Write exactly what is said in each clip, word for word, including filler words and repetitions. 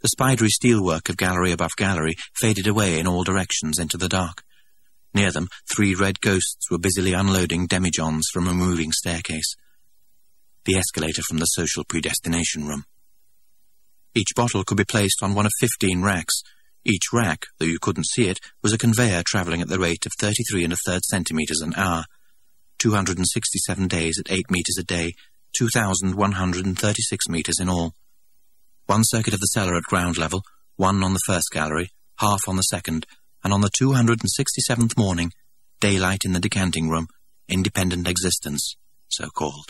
The spidery steelwork of gallery above gallery faded away in all directions into the dark. Near them, three red ghosts were busily unloading demijohns from a moving staircase. The escalator from the social predestination room. Each bottle could be placed on one of fifteen racks. Each rack, though you couldn't see it, was a conveyor travelling at the rate of thirty-three and a third centimetres an hour. two hundred sixty-seven days at eight metres a day, two thousand one hundred thirty-six metres in all. One circuit of the cellar at ground level, one on the first gallery, half on the second, and on the two hundred sixty-seventh morning, daylight in the decanting room, independent existence, so called.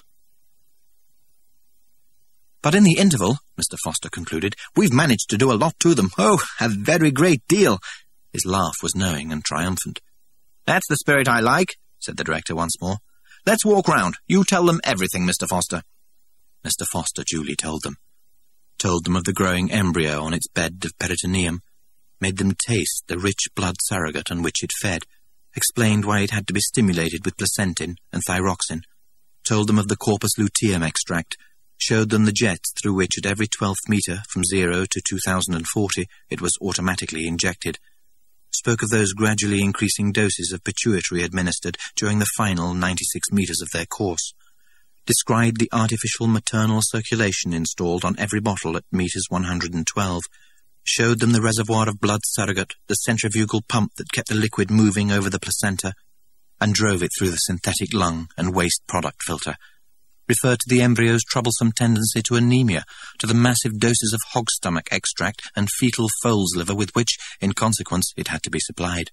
But in the interval, Mister Foster concluded, we've managed to do a lot to them. Oh, a very great deal. His laugh was knowing and triumphant. That's the spirit I like, said the director once more. Let's walk round. You tell them everything, Mister Foster. Mister Foster duly told them. Told them of the growing embryo on its bed of peritoneum, made them taste the rich blood surrogate on which it fed, explained why it had to be stimulated with placentin and thyroxine, told them of the corpus luteum extract, showed them the jets through which at every twelfth metre from zero to two thousand forty it was automatically injected, spoke of those gradually increasing doses of pituitary administered during the final ninety-six metres of their course, described the artificial maternal circulation installed on every bottle at metres one hundred twelve, showed them the reservoir of blood surrogate, the centrifugal pump that kept the liquid moving over the placenta, and drove it through the synthetic lung and waste product filter, referred to the embryo's troublesome tendency to anemia, to the massive doses of hog stomach extract and fetal foal's liver with which, in consequence, it had to be supplied.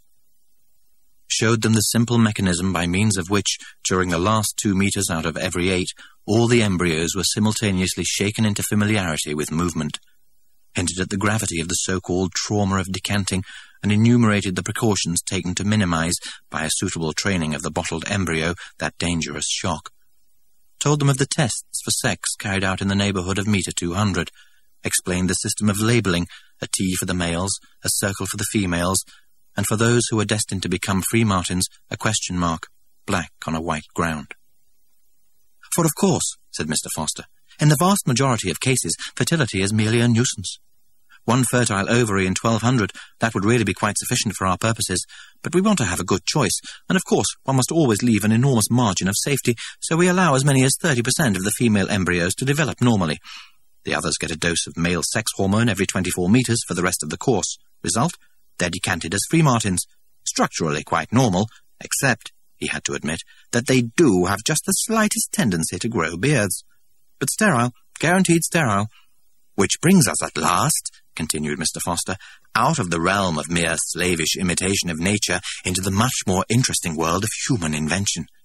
Showed them the simple mechanism by means of which, during the last two metres out of every eight, all the embryos were simultaneously shaken into familiarity with movement, hinted at the gravity of the so-called trauma of decanting, and enumerated the precautions taken to minimize, by a suitable training of the bottled embryo, that dangerous shock. Told them of the tests for sex carried out in the neighbourhood of metre two hundred, explained the system of labelling, a T for the males, a circle for the females, and for those who were destined to become free martins, a question mark, black on a white ground. For of course, said Mister Foster, in the vast majority of cases, fertility is merely a nuisance. One fertile ovary in twelve hundred, that would really be quite sufficient for our purposes, but we want to have a good choice, and of course one must always leave an enormous margin of safety, so we allow as many as thirty percent of the female embryos to develop normally. The others get a dose of male sex hormone every twenty-four metres for the rest of the course. Result? They're decanted as free martins, structurally quite normal, except, he had to admit, that they do have just the slightest tendency to grow beards. But sterile, guaranteed sterile. Which brings us at last, continued Mister Foster, out of the realm of mere slavish imitation of nature into the much more interesting world of human invention.